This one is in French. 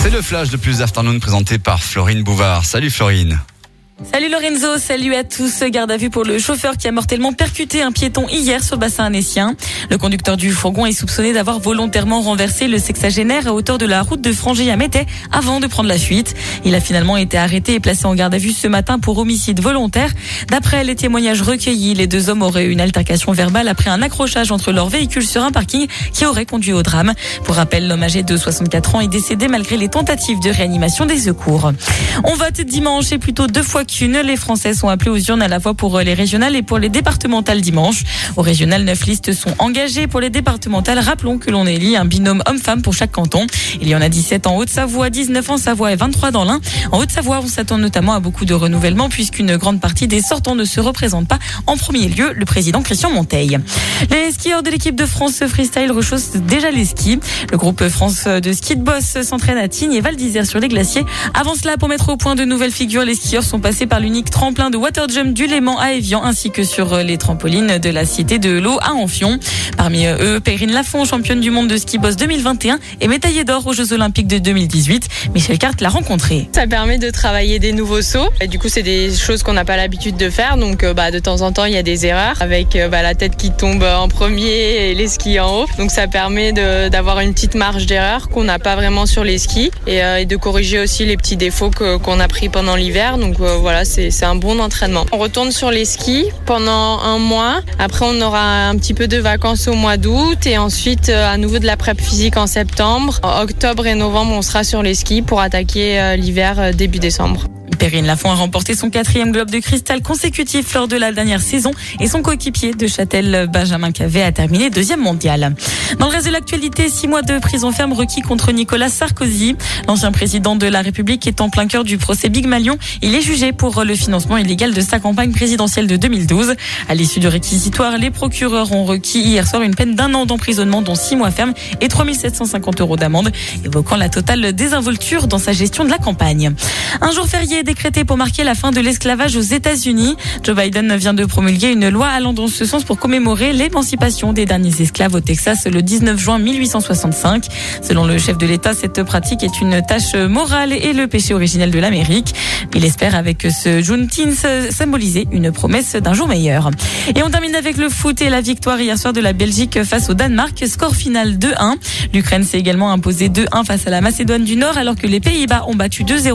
C'est le flash de Plus Afternoon présenté par Florine Bouvard. Salut Florine. Salut Lorenzo, salut à tous. Garde à vue pour le chauffeur qui a mortellement percuté un piéton hier sur le bassin annécien. Le conducteur du fourgon est soupçonné d'avoir volontairement renversé le sexagénaire à hauteur de la route de Frangy à Métais avant de prendre la fuite. Il a finalement été arrêté et placé en garde à vue ce matin pour homicide volontaire. D'après les témoignages recueillis, les deux hommes auraient eu une altercation verbale après un accrochage entre leur véhicule sur un parking qui aurait conduit au drame. Pour rappel, l'homme âgé de 64 ans est décédé malgré les tentatives de réanimation des secours. On vote dimanche et plutôt deux fois qu'une. Les Français sont appelés aux urnes à la fois pour les régionales et pour les départementales dimanche. Au régional, 9 listes sont engagées. Pour les départementales, rappelons que l'on élit un binôme homme-femme pour chaque canton. Il y en a 17 en Haute-Savoie, 19 en Savoie et 23 dans l'Ain. En Haute-Savoie, on s'attend notamment à beaucoup de renouvellement puisqu'une grande partie des sortants ne se représentent pas. En premier lieu, le président Christian Monteil. Les skieurs de l'équipe de France Freestyle rechaussent déjà les skis. Le groupe France de ski de Boss s'entraîne à Tignes et Val d'Isère sur les glaciers. Avant cela, pour mettre au point de nouvelles figures, les skieurs sont passés par l'unique tremplin de waterjump du Léman à Évian ainsi que sur les trampolines de la Cité de l'Eau à Amphion. Parmi eux, Perrine Lafont, championne du monde de ski boss 2021 et médaillée d'or aux Jeux Olympiques de 2018. Michel Carte l'a rencontré. Ça permet de travailler des nouveaux sauts. Et du coup, c'est des choses qu'on n'a pas l'habitude de faire. Donc, de temps en temps, il y a des erreurs avec la tête qui tombe en premier et les skis en haut. Donc, ça permet d'avoir une petite marge d'erreur qu'on n'a pas vraiment sur les skis et de corriger aussi les petits défauts qu'on a pris pendant l'hiver. Donc, voilà, c'est un bon entraînement. On retourne sur les skis pendant un mois. Après, on aura un petit peu de vacances au mois d'août et ensuite à nouveau de la prep physique en septembre. En octobre et novembre, on sera sur les skis pour attaquer l'hiver début décembre. Perrine Lafont a remporté son 4e globe de cristal consécutif lors de la dernière saison et son coéquipier de Châtel, Benjamin Cavet, a terminé 2e mondial. Dans le reste de l'actualité, 6 mois de prison ferme requis contre Nicolas Sarkozy. L'ancien président de la République est en plein cœur du procès Big Malion. Il est jugé pour le financement illégal de sa campagne présidentielle de 2012. À l'issue du réquisitoire, les procureurs ont requis hier soir une peine d'1 an d'emprisonnement, dont 6 mois ferme et 3 750 € d'amende, évoquant la totale désinvolture dans sa gestion de la campagne. Un jour férié décrété pour marquer la fin de l'esclavage aux États-Unis. Joe Biden vient de promulguer une loi allant dans ce sens pour commémorer l'émancipation des derniers esclaves au Texas le 19 juin 1865. Selon le chef de l'État, cette pratique est une tâche morale et le péché originel de l'Amérique. Il espère avec ce Juneteenth symboliser une promesse d'un jour meilleur. Et on termine avec le foot et la victoire hier soir de la Belgique face au Danemark. Score final 2-1. L'Ukraine s'est également imposée 2-1 face à la Macédoine du Nord alors que les Pays-Bas ont battu 2-0